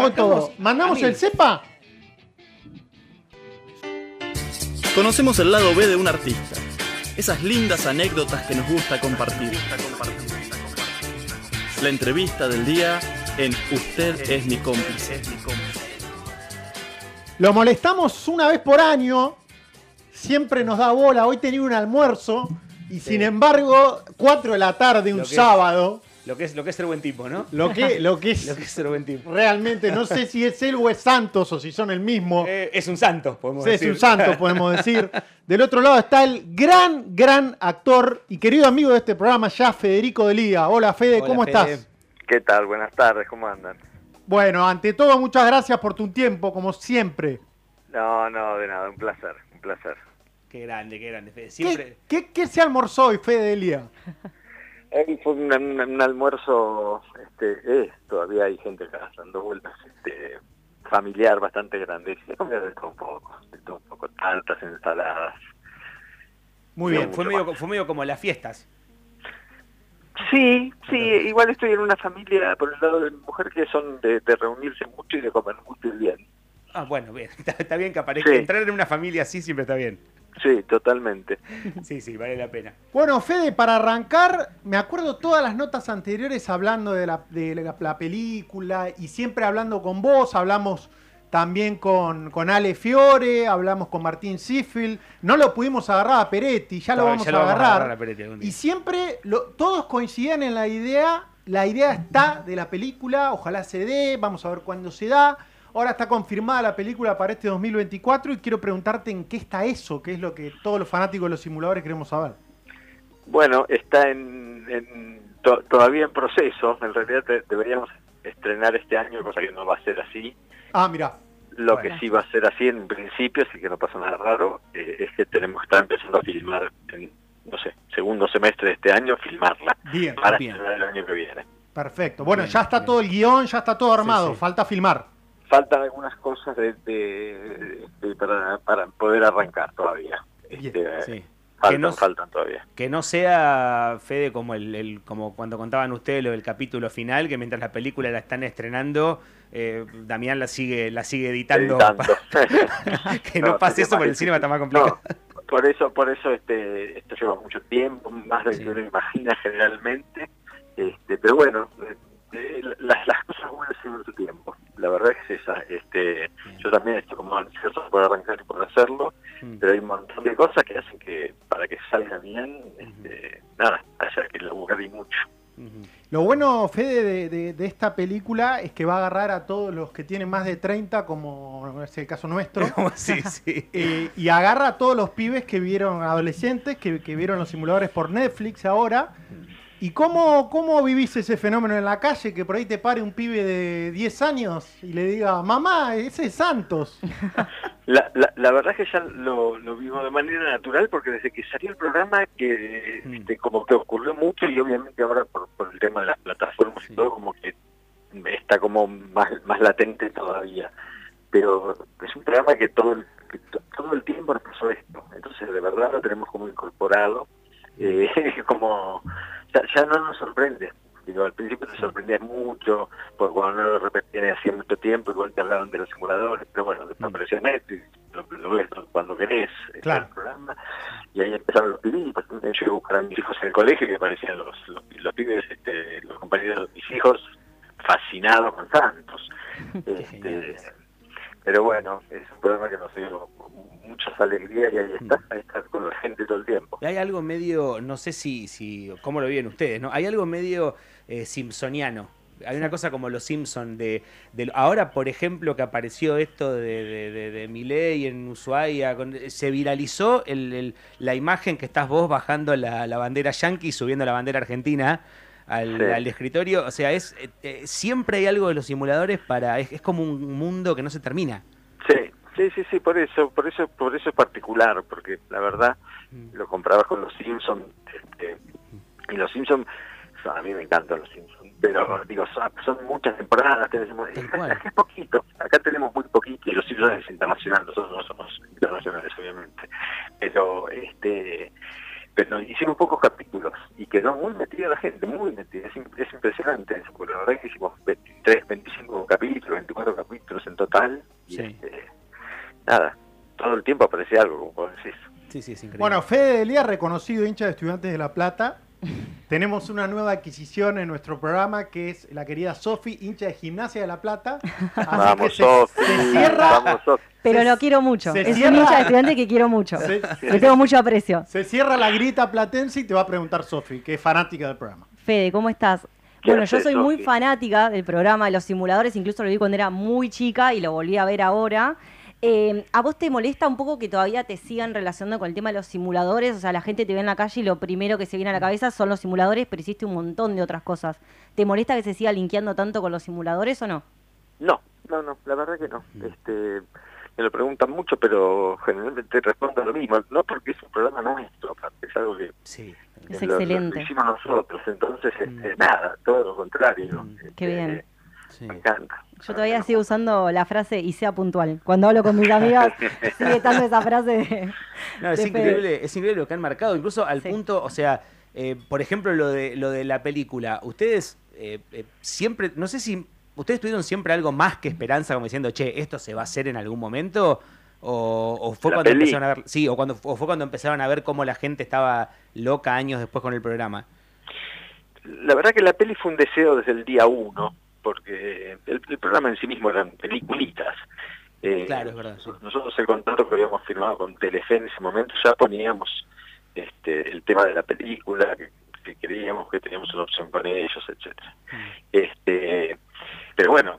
con todo. ¿Mandamos el cepa? Conocemos el lado B de un artista. Esas lindas anécdotas que nos gusta compartir. La entrevista del día en Usted es mi cómplice. Lo molestamos una vez por año. Siempre nos da bola. Hoy tenía un almuerzo. Y sin embargo, 4 de la tarde, un sábado. Lo que es ser buen tipo, ¿no? Lo que es ser buen tipo. Realmente, no sé si es él o es Santos o si son el mismo. Es un santo, podemos decir. Es un santo, podemos decir. Del otro lado está el gran actor y querido amigo de este programa ya, Federico de Liga. Hola, Fede, Hola, ¿cómo Fede. estás? ¿Qué tal? Buenas tardes, ¿cómo andan? Bueno, ante todo, muchas gracias por tu tiempo, como siempre. No, de nada, un placer. Qué grande, Fede. Siempre... ¿Qué se almorzó hoy, Fede de Liga? Fue un almuerzo, todavía hay gente acá dando vueltas, familiar bastante grande. Sí, comí de todo un poco, tantas ensaladas. Muy bien. Fue medio como las fiestas. Sí, igual estoy en una familia, por el lado de mi mujer, que son de reunirse mucho y de comer mucho y bien. Ah, bueno, bien. Está bien que aparezca. Sí. Entrar en una familia así siempre está bien. Sí, totalmente. Sí, vale la pena. Bueno, Fede, para arrancar, me acuerdo todas las notas anteriores hablando de la película y siempre hablando con vos, hablamos también con Ale Fiore, hablamos con Martín Sifil, no lo pudimos agarrar a Peretti, ya lo vamos a agarrar. A Peretti algún día. Y siempre todos coincidían en la idea está de la película, ojalá se dé, vamos a ver cuándo se da. Ahora está confirmada la película para este 2024 y quiero preguntarte en qué está eso, que es lo que todos los fanáticos de los simuladores queremos saber. Bueno, está todavía en proceso. En realidad deberíamos estrenar este año, cosa que no va a ser así. Ah, mirá. Lo que sí va a ser así en principio, así que no pasa nada raro, es que tenemos que estar empezando a filmar en, segundo semestre de este año, filmarla. Bien, para bien. estrenar el año que viene. Perfecto. Bueno, Bien, ya está todo el guión, ya está todo armado, Sí. falta filmar. Faltan algunas cosas para poder arrancar todavía. Bien, sí. Faltan todavía. Que no sea, Fede, como como cuando contaban ustedes lo del capítulo final, que mientras la película la están estrenando, Damián la sigue editando. Que no pase eso, porque el cine está más complicado. No, por eso esto lleva mucho tiempo, más de lo que uno imagina generalmente. Pero bueno, las cosas buenas llevan su tiempo. La verdad es esa. Yo también estoy como ansioso por arrancar y por hacerlo, pero hay un montón de cosas que hacen que para que salga bien, haya que laburar y mucho. Lo bueno, Fede, de esta película es que va a agarrar a todos los que tienen más de 30, como es el caso nuestro. Sí. Y agarra a todos los pibes que vieron, adolescentes, que vieron los simuladores por Netflix ahora. ¿Y cómo vivís ese fenómeno en la calle? Que por ahí te pare un pibe de 10 años y le diga, mamá, ese es Santos. La verdad es que ya lo vivo de manera natural, porque desde que salió el programa que como que ocurrió mucho, y obviamente ahora por el tema de las plataformas y todo, como que está como más latente todavía. Pero es un programa que todo el tiempo nos pasó esto, entonces de verdad lo tenemos como incorporado, como ya no nos sorprende. Digo, al principio te sorprendía mucho, porque cuando no lo repetían hacía mucho tiempo, igual te hablaban de los simuladores, pero bueno, después apareció Netflix, lo ves cuando querés, claro, el programa, y ahí empezaron los pibes, yo iba a buscar a mis hijos en el colegio, que aparecían los pibes, los compañeros de mis hijos, fascinados con Santos. Pero bueno, es un programa que nos dio muchas alegrías, y ahí está con la gente todo el tiempo. Y hay algo medio, no sé si cómo lo viven ustedes, ¿no? Hay algo medio simpsoniano. Hay una cosa como los Simpsons ahora, por ejemplo, que apareció esto de Milei en Ushuaia, se viralizó la imagen que estás vos bajando la bandera yanqui y subiendo la bandera argentina al escritorio. O sea, siempre hay algo de los simuladores es como un mundo que no se termina. Sí, por eso es particular, porque la verdad lo comprabas con los Simpsons, y los Simpsons, a mí me encantan los Simpsons, pero digo, son muchas temporadas, es poquito, acá tenemos muy poquito, y los Simpsons es internacional, nosotros no somos internacionales obviamente, pero hicimos pocos capítulos y quedó muy metida la gente, muy metida, es impresionante, porque la verdad es que hicimos 23, 25 capítulos, 24 4 capítulos en total. Y Sí. nada, todo el tiempo aparece algo, como vos decís. Sí, sí, es increíble. Bueno, Fede Delía, reconocido hincha de Estudiantes de La Plata. Tenemos una nueva adquisición en nuestro programa que es la querida Sofi, hincha de Gimnasia de La Plata. Así que Vamos, Sofi, se cierra, vamos, Sofi. Pero Se- lo quiero mucho. se Es un cierra- hincha de estudiante que quiero mucho. se, Le tengo mucho aprecio. se cierra la grita platense y te va a preguntar Sofi, que es fanática del programa. Fede, ¿cómo estás? ¿Qué Bueno, yo haces, soy muy Sofi? fanática del programa de los simuladores, incluso lo vi cuando era muy chica y lo volví a ver ahora. ¿A vos te molesta un poco que todavía te sigan relacionando con el tema de los simuladores? O sea, la gente te ve en la calle y lo primero que se viene a la cabeza son los simuladores, pero hiciste un montón de otras cosas. ¿Te molesta que se siga linkeando tanto con los simuladores o no? No, la verdad que no. Me lo preguntan mucho, pero generalmente respondo lo mismo. No porque es un programa nuestro, aparte, es algo que Sí. Es lo excelente. hicimos nosotros. Entonces, nada, todo lo contrario. Qué bien. Sí. Me encanta. Yo todavía sigo usando la frase y sea puntual. Cuando hablo con mis amigas, sigue estando esa frase de, No, es de increíble lo que han marcado, incluso al Sí. punto, o sea, por ejemplo, lo de la película. Ustedes siempre, no sé si ustedes tuvieron siempre algo más que esperanza, como diciendo, che, esto se va a hacer en algún momento, o fue La cuando peli. empezaron a ver, sí, o fue cuando empezaron a ver cómo la gente estaba loca años después con el programa. La verdad que la peli fue un deseo desde el día 1, porque el programa en sí mismo eran peliculitas. Claro, es verdad, sí. Nosotros el contrato que habíamos firmado con Telefe en ese momento ya poníamos el tema de la película, que creíamos que teníamos una opción con ellos, etcétera. Pero bueno,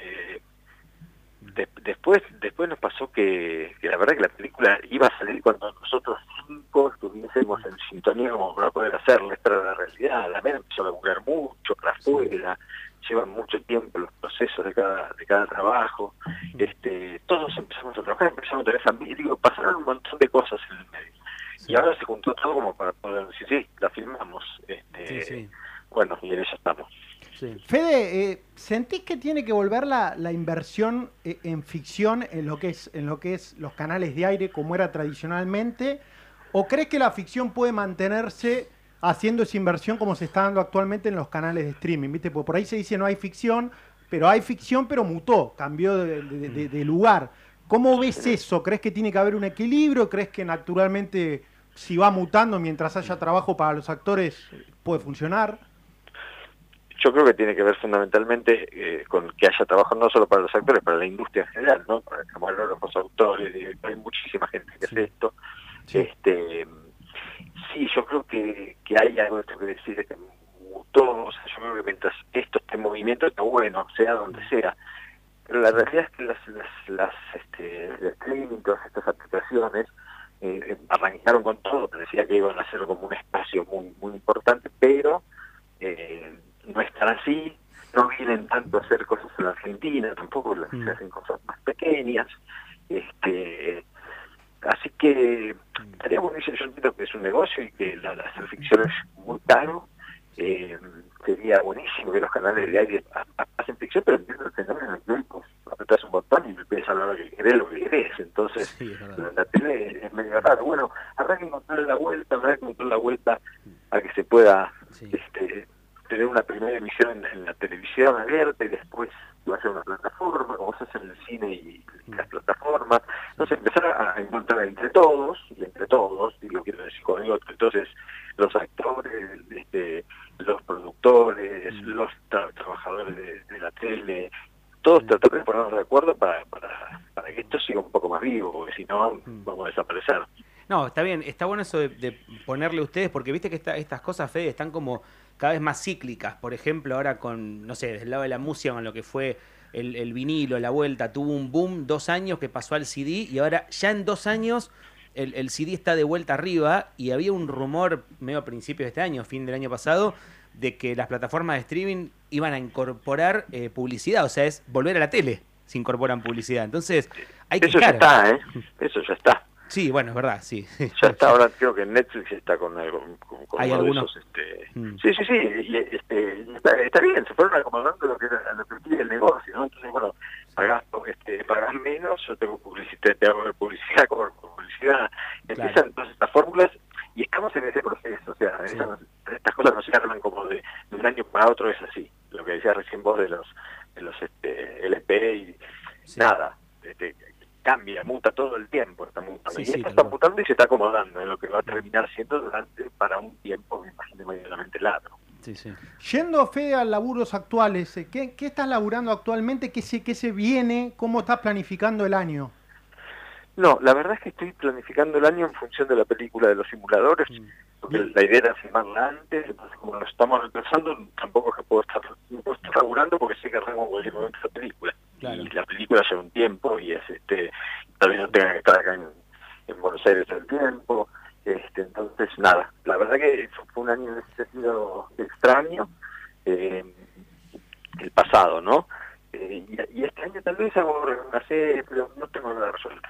después nos pasó que la verdad que la película iba a salir cuando nosotros 5 estuviésemos en sintonía como para poder hacerla, esta era la realidad. La MER empezó a laburar mucho para afuera, llevan mucho tiempo los procesos de cada trabajo. Todos empezamos a trabajar, empezamos a tener familia, digo, pasaron un montón de cosas en el medio. Sí. Y ahora se juntó todo como para poder decir, sí, la filmamos. Sí. Bueno, y en eso estamos. Sí. Fede, ¿sentís que tiene que volver la inversión en ficción en lo que es los canales de aire como era tradicionalmente? ¿O crees que la ficción puede mantenerse haciendo esa inversión como se está dando actualmente en los canales de streaming? ¿Viste? Porque por ahí se dice no hay ficción, pero mutó, cambió de lugar. ¿Cómo ves eso? ¿Crees que tiene que haber un equilibrio? ¿Crees que naturalmente si va mutando mientras haya trabajo para los actores puede funcionar? Yo creo que tiene que ver fundamentalmente con que haya trabajo no solo para los actores, para la industria en general, ¿no? Para el camarógrafos, autores, hay muchísima gente que hace esto. Sí. Sí, yo creo que hay algo de esto que decir, que mutó, o sea, yo creo que mientras esto esté en movimiento está bueno, sea donde sea. Pero la realidad es que el streaming, todas estas aplicaciones, arrancaron con todo, parecía que iban a ser como un espacio muy, muy importante, pero no están así, no vienen tanto a hacer cosas en la Argentina, tampoco se hacen cosas más pequeñas. Así que estaría buenísimo, yo entiendo que es un negocio y que la hacer ficción es muy caro. Sería buenísimo que los canales de aire hacen ficción, pero entiendo el fenómeno en el que pues, apretás un botón y empiezas a hablar lo que querés, lo que querés. Entonces, Sí, es verdad. la tele es medio raro. Bueno, habrá que encontrar la vuelta a que se pueda Sí. tener una primera emisión en la televisión abierta y después va a ser una plataforma, como se hace en el cine y las plataformas. Entonces empezar a encontrar entre todos, y lo quiero decir conmigo, entonces los actores, los productores, los trabajadores de la tele, todos tratar de ponernos de acuerdo para que esto siga un poco más vivo, porque si no vamos a desaparecer. No, está bien, está bueno eso de ponerle a ustedes, porque viste que estas cosas, Fede, están como cada vez más cíclicas. Por ejemplo, ahora con, no sé, desde el lado de la música, con lo que fue el vinilo, la vuelta, tuvo un boom 2 años que pasó al CD y ahora ya en 2 años el CD está de vuelta arriba y había un rumor medio a principios de este año, fin del año pasado, de que las plataformas de streaming iban a incorporar publicidad, o sea, es volver a la tele, se incorporan publicidad. Entonces, hay que Eso ya está, eso ya está. Sí, bueno, es verdad, sí. Ya está, ahora creo que Netflix está con algo, con ¿Hay uno de algunos? esos, Sí, y está bien, se fueron acomodando lo que pide el negocio, ¿no? Entonces, bueno, pagás menos, yo tengo publicidad, te hago publicidad, cobro publicidad, empiezan todas estas fórmulas y estamos en ese proceso, o sea, Sí. estas cosas no se arman como de un año para otro, es así, lo que decías recién vos de los LP nada, cambia, muta todo el tiempo, está mutando. Sí, Y sí, esto tal está cual. mutando y se está acomodando en lo que va a terminar siendo para un tiempo, me imagino, medianamente largo. Sí, sí. Yendo, Fede, a laburos actuales, ¿qué estás laburando actualmente? ¿Qué se viene? ¿Cómo estás planificando el año? No, la verdad es que estoy planificando el año en función de la película de los simuladores, porque Bien. la idea era filmarla antes, entonces como lo estamos retrasando, tampoco es que no puedo estar laburando porque sé que arranco en cualquier momento esa película. Claro. Y la película lleva un tiempo y es tal vez no tenga que estar acá en Buenos Aires todo el tiempo. Entonces, nada, la verdad que fue un año en ese sentido extraño, el pasado, ¿no? Y este año tal vez hago una serie, pero no tengo nada resuelto.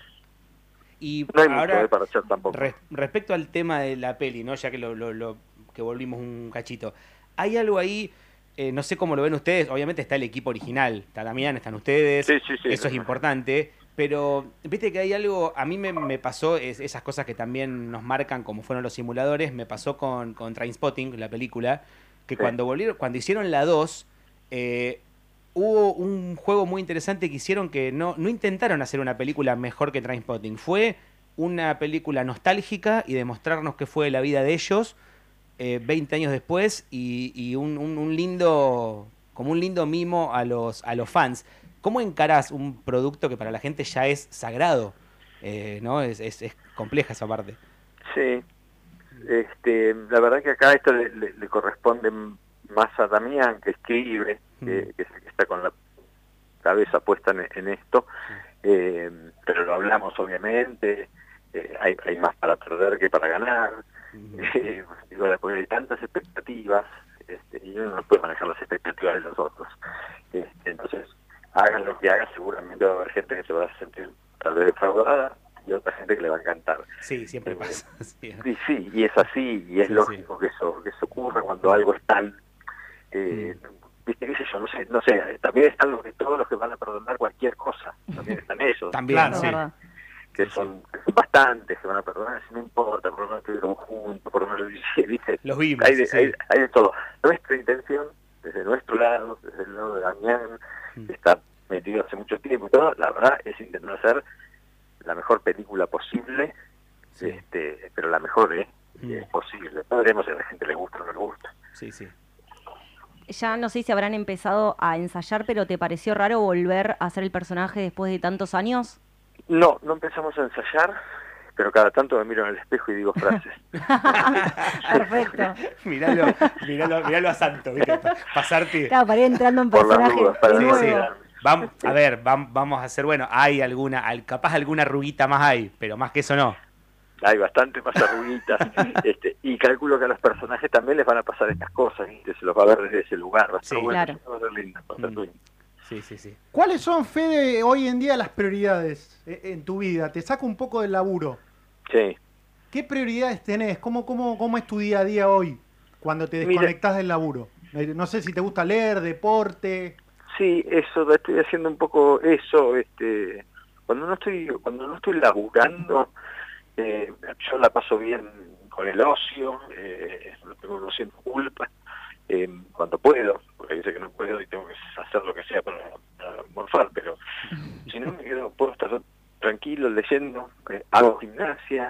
Y No hay ahora, mucho para hacer tampoco. respecto al tema de la peli, ¿no? Ya que que volvimos un cachito, hay algo ahí, no sé cómo lo ven ustedes, obviamente está el equipo original, está Damián, están ustedes, Sí, eso es importante, pero viste que hay algo, a mí me pasó, esas cosas que también nos marcan como fueron los simuladores, me pasó con Trainspotting, la película, que Sí. cuando hicieron la 2, hubo un juego muy interesante que hicieron que no intentaron hacer una película mejor que Trainspotting. Fue una película nostálgica y demostrarnos qué fue la vida de ellos 20 años después y un lindo, como un lindo mimo a los fans. ¿Cómo encarás un producto que para la gente ya es sagrado? ¿No? Es compleja esa parte. Sí, la verdad que acá esto le corresponde más a Damián, que escribe, que es el que está con la cabeza puesta en esto, pero lo hablamos obviamente, hay más para perder que para ganar, digo, porque hay tantas expectativas, y uno no puede manejar las expectativas de los otros, entonces hagan lo que hagan, seguramente va a haber gente que se va a sentir tal vez defraudada y otra gente que le va a encantar. Sí, siempre pasa. Sí. Sí, y es así, y es Sí, lógico que eso ocurra cuando algo es tan, viste, qué sé yo, no sé, también están todos los que van a perdonar cualquier cosa, también están esos, También, Claro, sí. ¿verdad? que son bastantes que van a perdonar, si no importa, por lo menos estuvieron juntos, por lo menos, viste, Los vimos, hay de, sí. hay de todo. Nuestra intención, desde nuestro lado, desde el lado de Damián, que está metido hace mucho tiempo y todo, la verdad es intentar hacer la mejor película posible, Sí. pero la mejor es posible. No veremos si a la gente le gusta o no le gusta. Sí, sí. Ya no sé si habrán empezado a ensayar, pero ¿te pareció raro volver a ser el personaje después de tantos años? No empezamos a ensayar, pero cada tanto me miro en el espejo y digo frases. Perfecto. Miralo a Santo, ¿viste? Pasarte. Claro, para ir entrando en Por las personaje dudas, para de Sí, no sí. nuevo. Vamos, a ver, vamos a hacer, bueno, hay capaz alguna arruguita más hay, pero más que eso no. Hay bastante más arruguitas, y calculo que a los personajes también les van a pasar estas cosas, ¿viste? Se los va a ver desde ese lugar, va a estar Sí. bueno, Claro. va a ser lindo, va a ser lindo. Sí, sí, sí. ¿Cuáles son, Fede, hoy en día las prioridades en tu vida? Te saco un poco del laburo. Sí. ¿Qué prioridades tenés? ¿Cómo es tu día a día hoy cuando te Mira. desconectás del laburo? No sé si te gusta leer, deporte. Sí, eso, estoy haciendo un poco eso, cuando no estoy laburando, yo la paso bien con el ocio, no siento culpa, cuando puedo, porque dice que no puedo y tengo que hacer lo que sea para morfar, pero si no puedo estar tranquilo leyendo, hago gimnasia,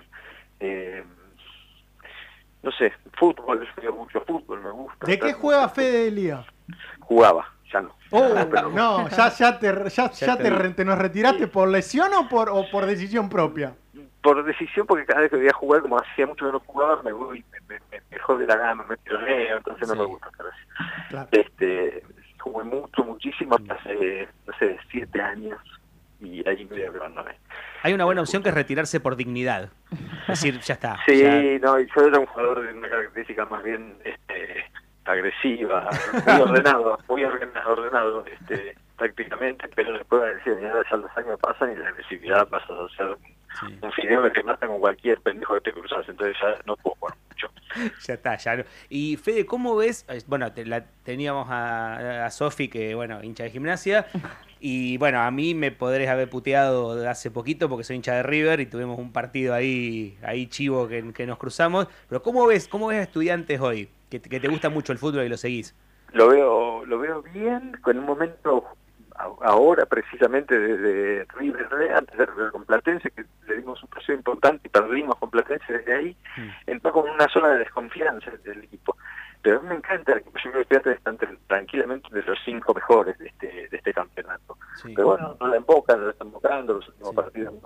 no sé, fútbol, veo mucho fútbol, me gusta. ¿De qué juega Fede Elía? Jugaba, ya no. Oh, no, te nos retiraste por lesión o por decisión propia. Por decisión, porque cada vez que voy a jugar, como hacía mucho que no jugaba, me voy, me jode la gama, me tironeo, entonces no Sí. me gusta hacer así. Claro. Jugué muchísimo, hasta hace, no sé, 7 años, y ahí me abandoné. Hay una buena opción que es retirarse por dignidad. Es decir, ya está. Sí, ya- no, yo era un jugador de una característica más bien agresiva, muy ordenado tácticamente, pero después de decir, ya los años pasan y la agresividad pasa a ser Sí. un fideo que te mata con cualquier pendejo que te cruzas, entonces ya no puedo jugar mucho. Ya está, ya no. Y Fede, ¿cómo ves? Bueno, teníamos a Sofi, que bueno, hincha de Gimnasia, y bueno, a mí me podrés haber puteado de hace poquito porque soy hincha de River y tuvimos un partido ahí chivo que nos cruzamos, pero ¿cómo ves a Estudiantes hoy? Que te gusta mucho el fútbol y lo seguís. Lo veo bien, en un momento ahora precisamente desde River, antes de River con Platense, que le dimos un paseo importante y perdimos con Platense desde ahí, entró con una zona de desconfianza del equipo. Pero a mí me encanta el equipo, yo creo que Estudiantes están tranquilamente de los 5 mejores de este campeonato. Sí. Pero bueno, no la embocan, no la están embocando, los últimos partidos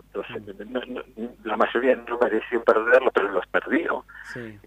la mayoría no merecían perderlo, pero los perdió. Sí.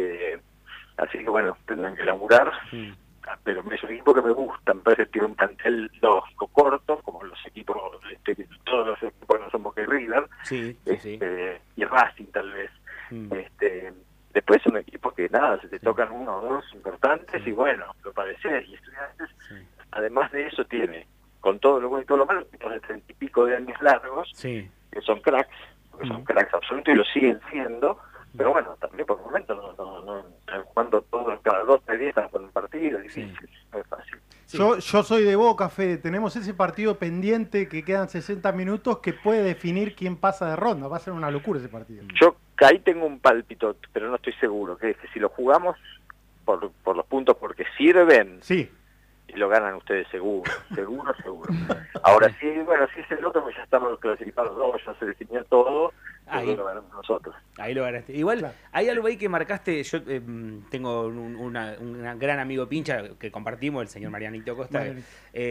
Así que bueno, tendrán que laburar. Pero es un equipo que me gusta, me parece que tiene un plantel lógico, corto, como los equipos, todos los equipos no son Boca y River, Sí, sí. y Racing tal vez. Después es un equipo que nada, se te tocan uno o dos importantes y bueno, lo parece, y Estudiantes, además de eso tiene, con todo lo bueno y todo lo malo, equipos de 30 y pico de años largos, Sí. que son cracks, absolutos y lo siguen siendo. Pero bueno, también por momentos no jugando todos cada 2 3 días con un partido, es difícil, no es fácil. Sí. Yo soy de Boca, Fede. Tenemos ese partido pendiente que quedan 60 minutos que puede definir quién pasa de ronda. Va a ser una locura ese partido. Yo ahí tengo un pálpito, pero no estoy seguro, que es que si lo jugamos por los puntos porque sirven, Sí. y lo ganan ustedes seguro. Ahora sí, bueno, si es el otro, pues ya estamos clasificados los dos, ya se definió todo, Ahí lo ganamos nosotros. Ahí lo ganaste. Igual, Claro. hay algo ahí que marcaste. Yo tengo un gran amigo pincha que compartimos, el señor Marianito Costa. Marianito.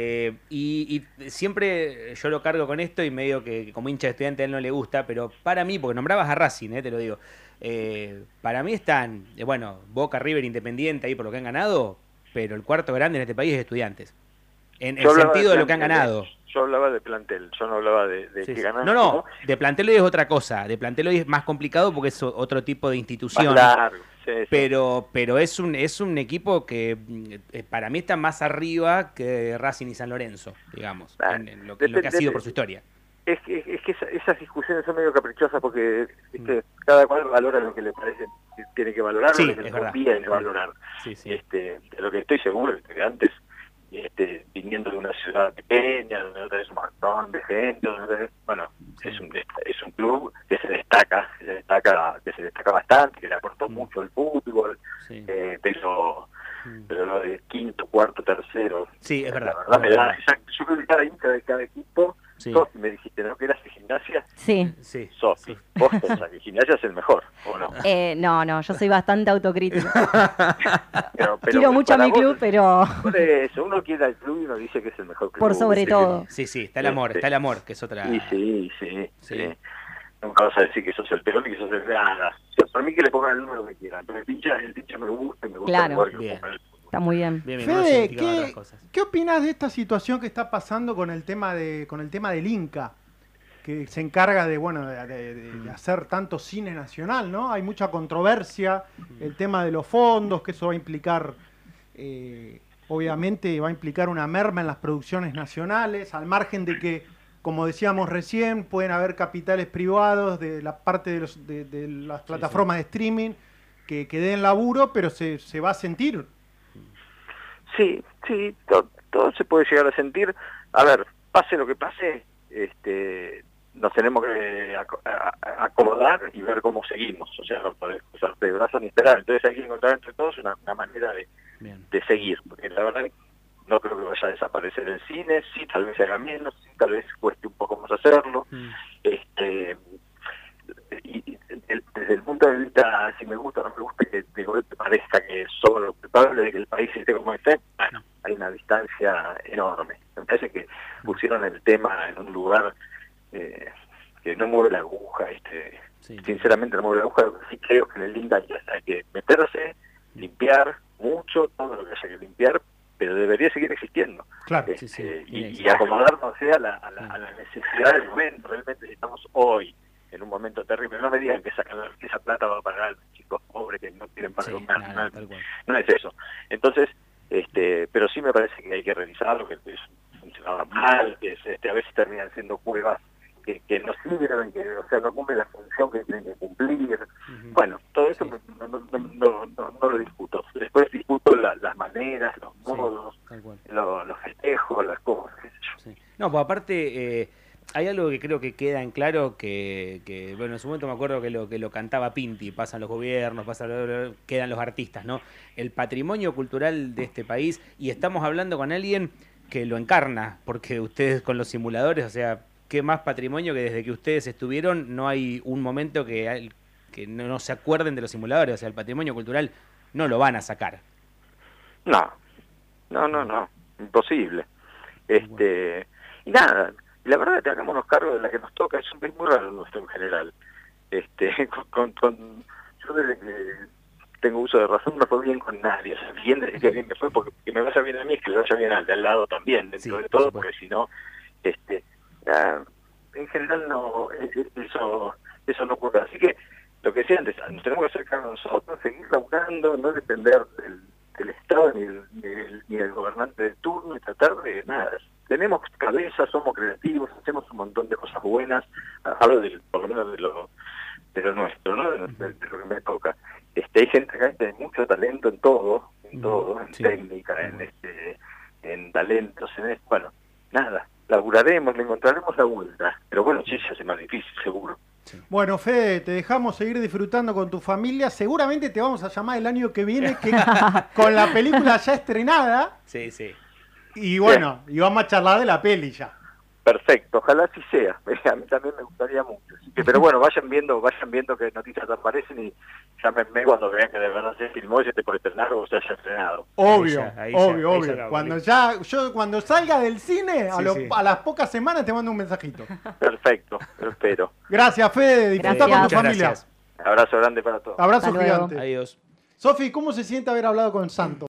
Y siempre yo lo cargo con esto y medio que como hincha de Estudiante a él no le gusta, pero para mí, porque nombrabas a Racing, te lo digo. Para mí están, bueno, Boca, River, Independiente ahí por lo que han ganado, pero el cuarto grande en este país es Estudiantes. En el sentido de lo que han ganado. Yo hablaba de plantel, yo no hablaba de Sí, que sí. ganaron. No, de plantel hoy es otra cosa. De plantel hoy es más complicado porque es otro tipo de institución. Más largo, sí. Pero es un equipo que para mí está más arriba que Racing y San Lorenzo, digamos, en lo que ha sido por su historia. Es que esas discusiones son medio caprichosas porque cada cual valora lo que le parece que tiene que valorar, Sí, lo que le es verdad. conviene valorar. Sí, sí. De lo que estoy seguro es que antes, viniendo de una ciudad pequeña, donde no tenés un montón de gente, bueno, es un club que se destaca bastante, que le aportó mucho al fútbol, Sí. pero lo de quinto, cuarto, tercero, Sí, es verdad. la verdad me da, yo creo que cada hincha de cada equipo, Sí. Sofi, me dijiste, ¿no? Que eras de Gimnasia. Sí. Sí. Sofi, vos pensás que Gimnasia es el mejor, ¿o no? No, yo soy bastante autocrítica. Pero Quiero mucho a para mi vos, club, pero por eso, uno quiere al club y uno dice que es el mejor club. por sobre todo. Sí, está el amor, que es otra... Sí. Nunca vas a decir que sos el peor y que sos el nada. O sea, para mí que le pongan el número que quieran, pero el pincha me gusta Claro. el lugar que Bien. pongan el fútbol. Está muy bien. Bien, Fede, uno se critica con otras cosas. ¿qué opinas de esta situación que está pasando con el tema del Inca? Que se encarga de hacer tanto cine nacional, ¿no? Hay mucha controversia, el tema de los fondos, que eso va a implicar, obviamente va a implicar una merma en las producciones nacionales, al margen de que, como decíamos recién, pueden haber capitales privados de la parte de las plataformas de streaming que den laburo, pero se va a sentir. Sí, todo se puede llegar a sentir. A ver, pase lo que pase, nos tenemos que acomodar y ver cómo seguimos. O sea, no podés cruzarte de brazos ni esperar. Entonces hay que encontrar entre todos una manera de seguir. Porque la verdad no creo que vaya a desaparecer el cine. Sí, tal vez se haga menos, sí, tal vez cueste un poco más hacerlo. Y desde el punto de vista, si me gusta o no me gusta, que de golpe parezca que somos los culpables de que el país esté como esté, bueno, hay una distancia enorme. Me parece que pusieron el tema en un lugar que no mueve la aguja, sinceramente no mueve la aguja. Sí creo que en el Linda hay que meterse, limpiar mucho, todo lo que haya que limpiar, pero debería seguir existiendo. Claro. Y acomodarnos a la necesidad del momento. Realmente si estamos hoy en un momento terrible, no me digan que esa plata va a pagar a los chicos pobres que no tienen para comer, no es eso. Entonces, pero sí me parece que hay que revisarlo, que funcionaba mal, que a veces terminan siendo cuevas que no sirven, o sea, no cumplen la función que tienen que cumplir. Bueno, todo eso no lo discuto. Después discuto las maneras, los modos, los festejos, las cosas, qué sé yo. Sí. No, pues aparte hay algo que creo que queda en claro que bueno, en su momento me acuerdo que lo cantaba Pinti, pasan los gobiernos, quedan los artistas, ¿no? El patrimonio cultural de este país, y estamos hablando con alguien que lo encarna, porque ustedes con los simuladores, o sea, qué más patrimonio que desde que ustedes estuvieron no hay un momento que no se acuerden de los simuladores, o sea, el patrimonio cultural no lo van a sacar. No, imposible. Y nada, y la verdad es que hagámonos cargo de la que nos toca, es un país muy raro nuestro en general. Yo desde que tengo uso de razón no me fue bien con nadie, o sea, bien desde que bien me fue, porque que me vaya bien a mí es que le vaya bien al de al lado también, dentro de todo, porque si no, en general no, eso no ocurre. Así que, lo que decía antes, nos tenemos que hacer cargo nosotros, seguir laburando, no depender del Estado ni del gobernante de turno y tratar de nada. Tenemos cabeza, somos creativos, hacemos un montón de cosas buenas, hablo por lo menos de lo nuestro, ¿no? De lo que me toca. Hay gente acá que tiene mucho talento en todo, en técnica, en talentos, bueno, nada, laburaremos, le encontraremos la vuelta, pero bueno, sí se hace más difícil, seguro. Sí. Bueno, Fede, te dejamos seguir disfrutando con tu familia. Seguramente te vamos a llamar el año que viene con la película ya estrenada. Sí. Y bueno, y vamos a charlar de la peli ya. Perfecto, ojalá así sea. A mí también me gustaría mucho. Así que, pero bueno, vayan viendo qué noticias aparecen y llámenme cuando vean que de verdad se filmó y se esté por estrenar o se haya estrenado. Obvio. Ahí ya, Cuando salga del cine, a las pocas semanas te mando un mensajito. Perfecto, lo espero. Gracias, Fede. Disfruta con tu familia. Gracias. Abrazo grande para todos. Abrazo gigante. Adiós. Sofi, ¿cómo se siente haber hablado con Santo?